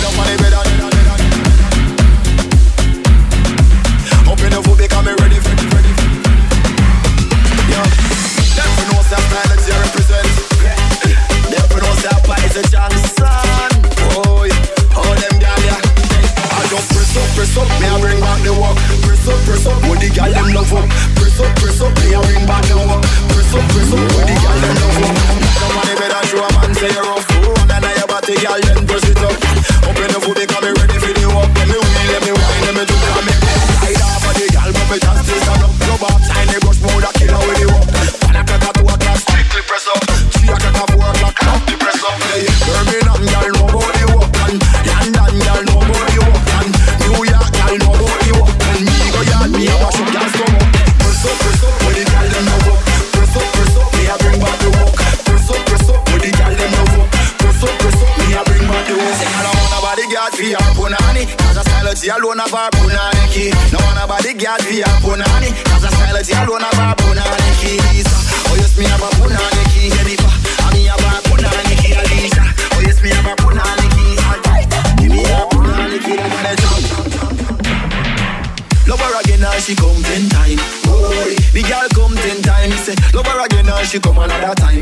Open the food because me ready for it, ready for it. Yeah, them for no stop let's you represent. Them for no stop is a Johnson. Oh, yeah. Oh them gal yeah. I just press up, press up, me I bring back the work. Press up, press up, what the gal them love up. Press up, press up, me I bring back the work. Press up, press up, what the gal them love up. Somebody better show a man say you're rough. Oh, and then I about the gal then press it up. Open the food because me ready for the work. Let me wheel, let me wine, let me do it, let me ride off of the gal, but me just stay stand up. Club up, sign the brush mode, a killer with the work. One o'clock at two o'clock, strictly press up. Three o'clock at four o'clock, up the press up. Birmingham gal know about the work, and London gal know about the work, and New York gal know about the work, and me go yard, me a wash up gas come up. Press up, press up, with the gal them know up. Press up, press up, me a bring back the work. Press up, press up, with the gal them know up. Press up, press up, me a bring back the work. Say I don't want nobody gal for your punani, cause a style of alone of our punani key. No one nobody gal for your punani, cause a style of alone of our punani keys. Oh yes, me have a punani key, Jennifer. And me have a punani key, Alicia. Oh yes, me have a punani key, alright. Give me a punani key, I'm gonna jump. Love her again and she come ten times. time. Boy, the girl come ten times. Say love her again and she come another time.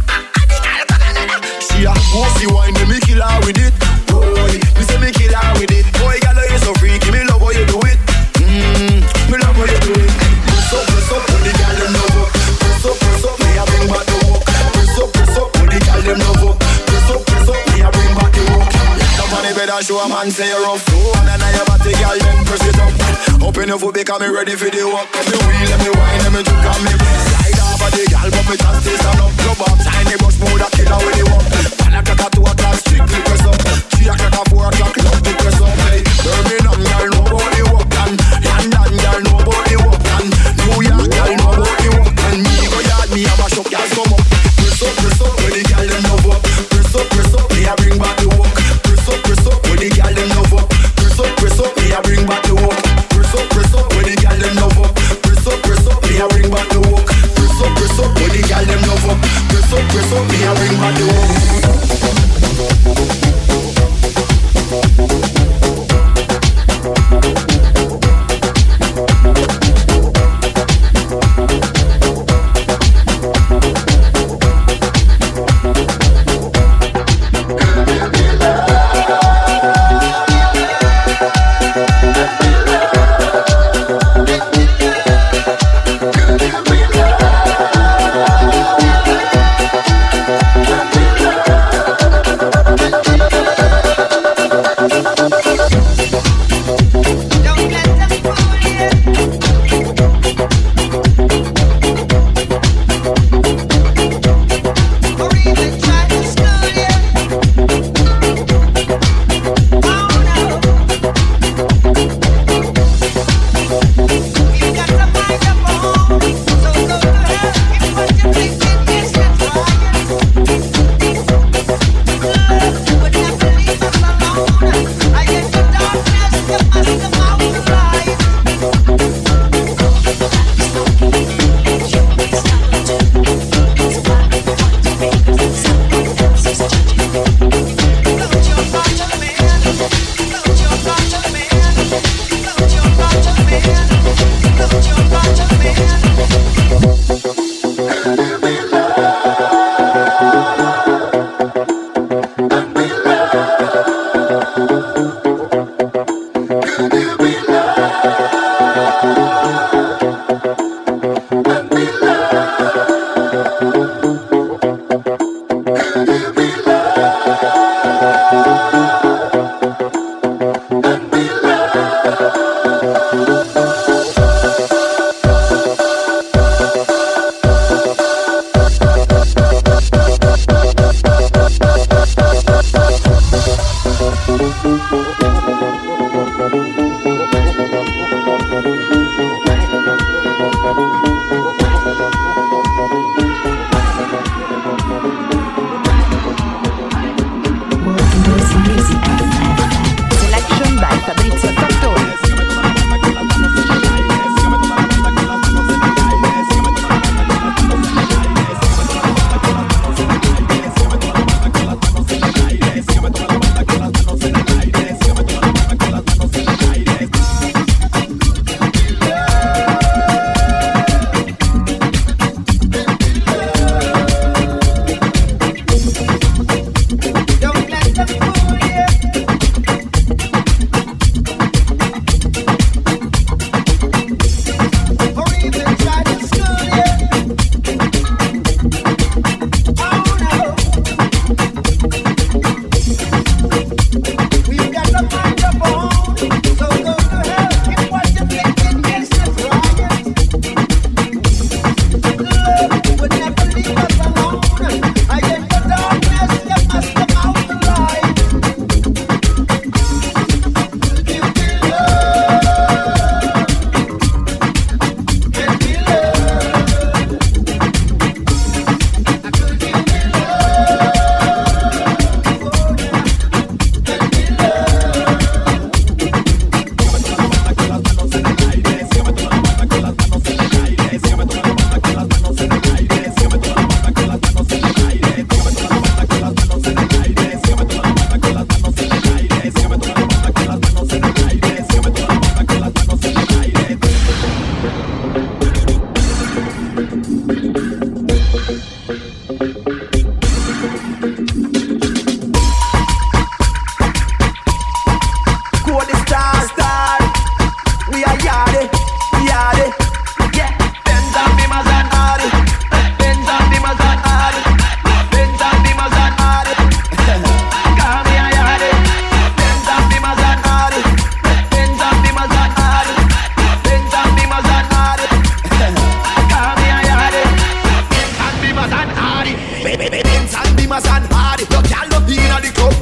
She a bossy wine, me kill her with it. Boy, me say me kill her with it. Boy, girl, you so freaky, me love how you do it. Mmm, me love how you do it. Press up, press up, put the girl them love up. Press up, press up, me a bring back the walk. Press up, press up, put the girl them love up. Press up, press up, me a bring back the walk. Up on the bed and show a man say you're rough. Oh, and then I have a the girl then press it up. Open your foot because me ready for the walk. Let me wheel, let me wine, let me juke on me. Slide off of the girl, but me just stay stand up. Club up, tiny brush mode, a killer with the walk. One o'clock at two o'clock, strictly press up. Three o'clock at four o'clock, love to press up. Hey, Birmingham girl know about the walk and London girl know about the walk and New York girl know about the walk and me go yard, me have a shop, girls come up. Press up, press up, when the girl them love up. Press up, press up, me a bring back the walk. Press up, press up, when the girl them love up. Press up, press up, me a bring back the walk. Press up, press up, when the girl them love up. Press up, press up, me a bring back the walk. Press up, press up, when the girl them love up. Press up, press up, me a bring back the walk.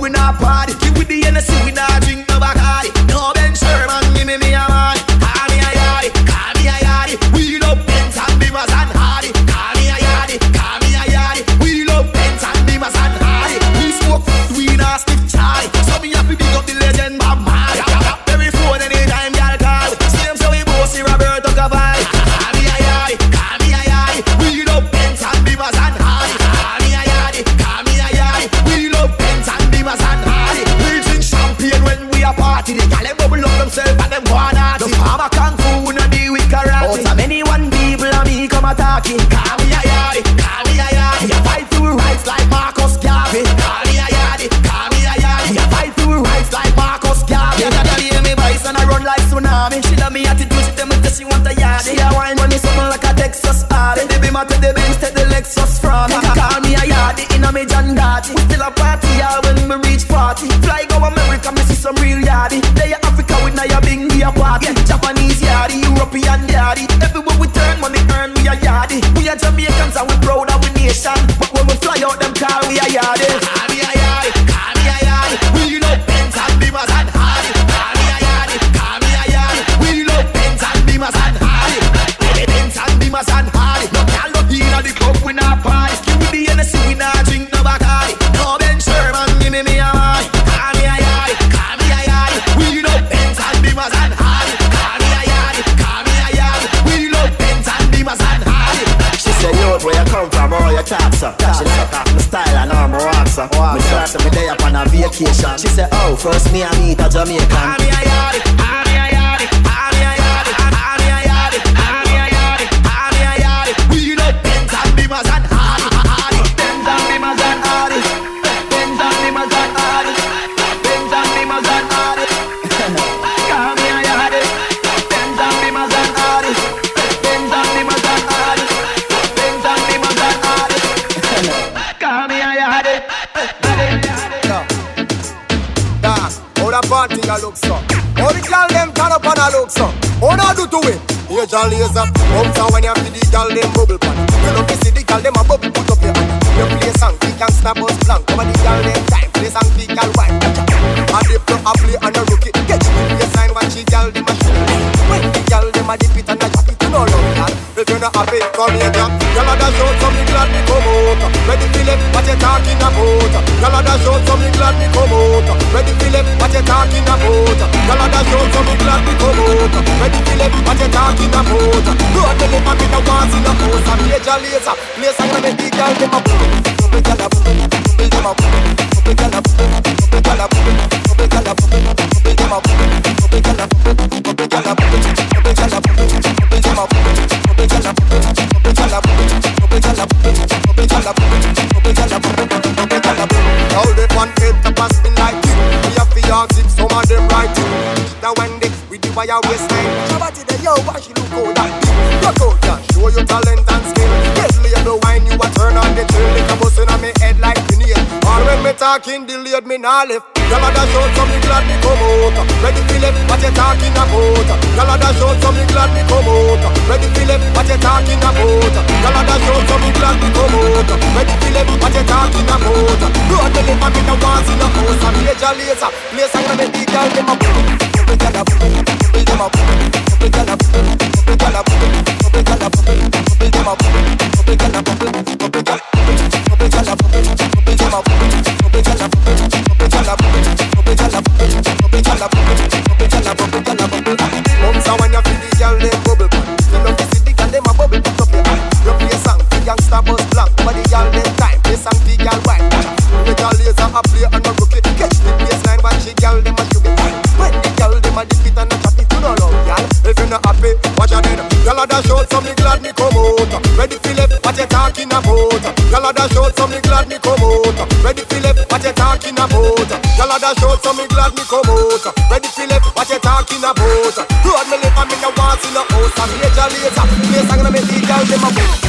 we not party. Give with the Hennessy, we not drink no Bacardi. No Ben Sherman, give me me a man. Call me a yardie, call me a yardie. We love Benz and Beamers and Hardy. Call me a yardie, call me a yardie. We love Benz and Beamers and Hardy. We smoke, we not stiff Charlie. So me have to big up the legend Bob Marley. Every phone anytime y'all call. Same so we both see Roberto Cavalli. Call me a yardie, call me a yardie. We love Benz and Beamers and Hardy. Call me a yardie, call me a yardie. We love Benz and Beamers and Hardy. We drink champagne when we a party. The gal bubble up themselves and them wanna. The farmer kung fu no deal with karate. Out of many one people and me come attacking. Call me a yardie, call me a yardie. You fight through rights like Marcus Garvey. Call me a yardie, call me a yardie. You fight through rights like Marcus Garvey. You gotta hear me voice and I run like tsunami. She love me attitude, she tell me that she want a yardie. She a wine when me something like a Texas party. Take the Beamer, take the Benz, take the Lexus from me. Call me a yardie in a me John Gotti. We still a party yeah, when we reach forty. Fly go America, me see some real yardie. They a Africa with now your big me a party. Yeah, Japanese yardie, European yardie. Everywhere we turn, money earn, we a yardie. We are Jamaicans and we proud of we nation. But when we fly out them car, we a yardie. Call me a yardie, call me a yardie. We love Benz and Beamers and Hardy. Call me a yardie, call me a yardie. We love Benz and Beamers and Hardy. Benz and Beamers and Hardy. No gal no in at the club, we not party. Give me the Hennessy, we not drink no Bacardi. No Ben Sherman, give me me a man. Call me a yardie, call me a yardie. We love Benz and Beamers and Hardy. Call me a yardie, call me a yardie. We love Benz and Beamers and Hardy. She say, yo, where you come from, all your talks up. She like off my style and all my walks up. Me class me day up on a vacation. She say, oh, first me and meet a Jamaican. Call me a yardie, call me a yardie, call me a yardie, call me a yardie, call me a yardie, call me a yardie. We love Benz and Beamers and Hardy, Hardy. Benz and Beamers and Hardy, Benz and Beamers and Hardy, Benz and Beamers and Hardy. Call me a yardie, Benz and Beamers and Hardy, Benz and Beamers and Hardy, Benz and Beamers and Hardy. Call me a yardie. How the party a look so? How the girl them turn up and a look so? How they do to it? Major laser, come so when you feel the girl them bubble pan. You love to see the girl them a bubble, put up your hand. You play song, kick and snap us blank. Come on the girl them time, play song, kick and wine. A dip to a play and a rookie. Get you the sign, watch the girl them a shoot. When the girl them a dip it and a drop it, you know love girl. If you're not happy, come here, girl. Girl a dash out, so me glad me come out. Ready for them, what you talking about? Girl a dash out, so me glad me come out. Ready for them, what you talking about? Girl a dash out, so me glad me come out. Ready for them, what you talking about? Road the lip and me no want see no house. A major laser, place and make the girl them a bubble. Bubble girl a bubble, bubble them a bubble. Bubble girl a bubble, bubble girl a bubble. Bubble girl a bubble, bubble them a bubble. Bubble girl a bubble, bubble girl a bubble. Bubble girl a bubble, bubble them a bubble. Bubble girl a bubble, bubble girl a bubble. Bubble girl a bubble, bubble girl a bubble. Bubble girl a bubble, bubble girl a bubble. All the one head to pass me like you. We have to ask if some of them right. Now when they with the wire waistline. Shabati the yo, why she look good like this? Rock out, yeah, show your talent and skill. Get label wine, you a turn on the chill. Lick a bus in me head like grenade. Or when me talking, delayed me nah left. Y'all a dash out, so me glad me come out. Ready for left, what you talking about? Y'all a dash out, so me glad me come out. Ready for left, what you talking about? Y'all a dash out, so me glad me come out. Ready for left, what you talking about? Road the lip and me no want see no house. A major laser, place and make the girl them a bubble. Bubble girl a bubble, bubble them a bubble. Bubble girl a bubble, bubble girl a bubble. Bubble girl a bubble, bubble them a bubble. Bubble girl a bubble, bubble girl a bubble. Bubble girl a bubble, bubble them a bubble. Bubble girl a bubble, bubble girl a bubble. Bubble girl a bubble, bubble girl a bubble. Bubble girl a bubble, girl a bubble. Come so when you feel the girl them bubble pan. You love to see the girl them a bubble, put up your hand. You play song, the gangsta bus blank. But the girl them time, play song, the girl white. Major laser a play and a rookie. Catch the baseline, watch the girl them a shoot it. When the girl them a dip it and a chop it, you know love girl. If you not happy, watch your head. Girl a dash out, so me glad me come out. Ready for left, what you talking about? Girl a dash out, so me glad me come out. Ready for left, what you talking about? Girl a dash out, so me glad me come out. Ready for left, what you talking about? Road me lip and me no want see no house. A major laser, place and make the girl them a bubble.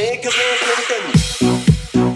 Make your girl them.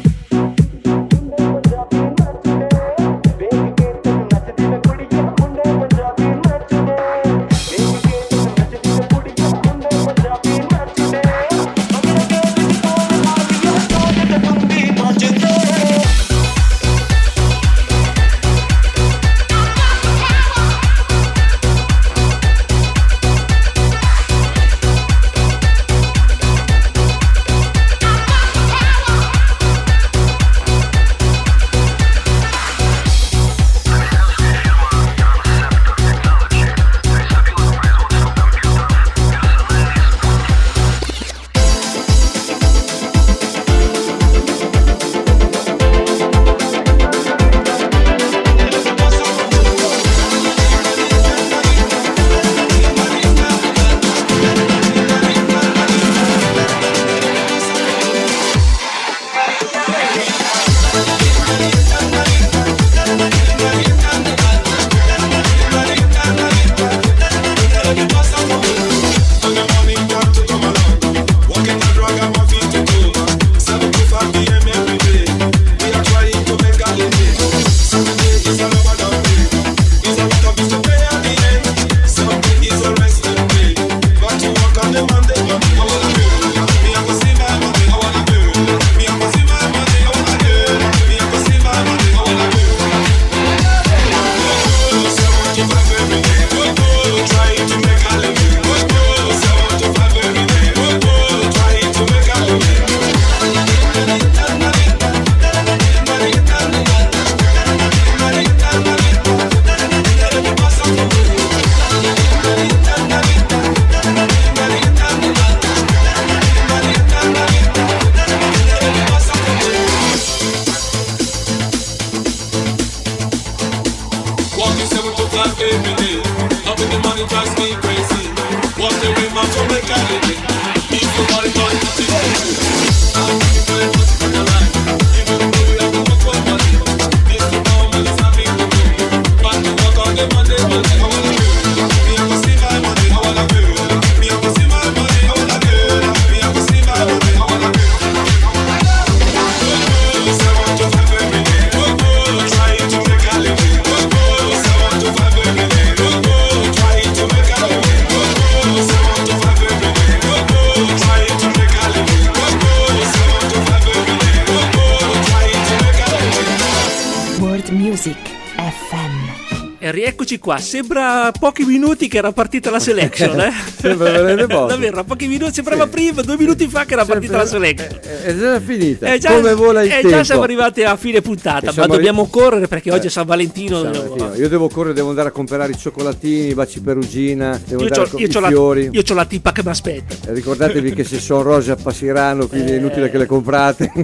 Rieccoci qua, sembra pochi minuti che era partita la selection, eh? Sembra veramente poco. Davvero, pochi minuti, sembrava sì. prima, due minuti fa che era Sempre, partita la selection. È, è già finita, è già, come vola il è tempo. Già siamo arrivati a fine puntata, ma dobbiamo arri- correre perché eh, oggi è San Valentino. San devo... Valentino. Io devo correre, devo andare a comprare i cioccolatini, i baci perugina, devo io andare c'ho, a io i c'ho fiori. La, io c'ho la tipa che mi aspetta. Eh, ricordatevi che se sono rose appasseranno, quindi eh. è inutile che le comprate.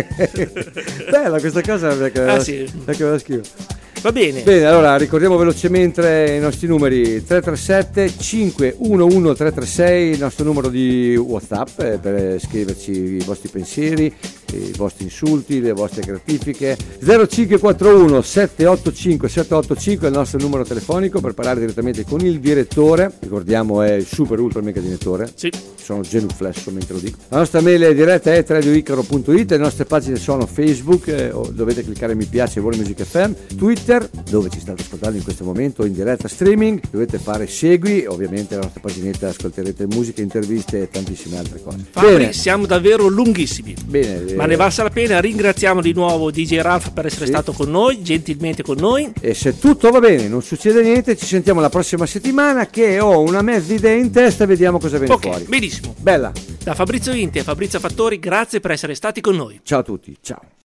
Bella questa cosa perché ah, sì. da schifo. Va bene. Bene, allora ricordiamo velocemente i nostri numeri: tre tre sette cinque uno uno tre tre sei, il nostro numero di WhatsApp eh, per scriverci i vostri pensieri, i vostri insulti, le vostre gratifiche. Zero cinque quattro uno sette otto cinque sette otto cinque è il nostro numero telefonico per parlare direttamente con il direttore. Ricordiamo è il super ultra mega direttore. Sì. Sono genuflesso mentre lo dico. La nostra mail è diretta è radio icaro punto it, le nostre pagine sono Facebook, eh, dovete cliccare mi piace World Music F M, Twitter, dove ci state ascoltando in questo momento in diretta streaming, dovete fare segui, ovviamente la nostra paginetta ascolterete musica, interviste e tantissime altre cose. Fabri, bene. Siamo davvero lunghissimi. Bene. Ma ne valsa la pena, ringraziamo di nuovo D J Ralph per essere sì. stato con noi, gentilmente con noi. E se tutto va bene, non succede niente, ci sentiamo la prossima settimana che ho una mezza idea in testa e vediamo cosa viene okay, fuori. Benissimo. Bella. Da Fabrizio Inti e Fabrizio Fattori, grazie per essere stati con noi. Ciao a tutti, ciao.